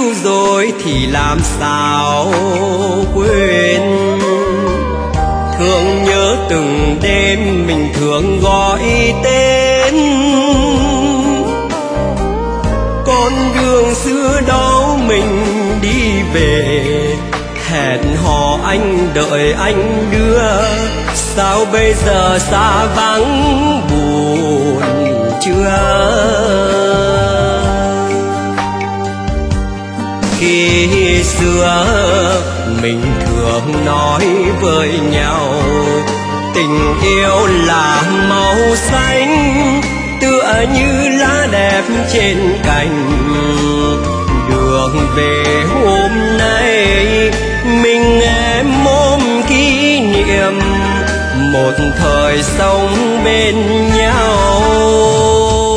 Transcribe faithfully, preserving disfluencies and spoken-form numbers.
rồi thì làm sao quên. Thương nhớ từng đêm mình thường gọi tên con đường xưa đó mình đi về. Hẹn hò anh đợi anh đưa, sao bây giờ xa vắng buồn chưa. Khi xưa mình thường nói với nhau, tình yêu là màu xanh tựa như lá đẹp trên cành. Đường về hôm nay mình em ôm kỷ niệm một thời sống bên nhau.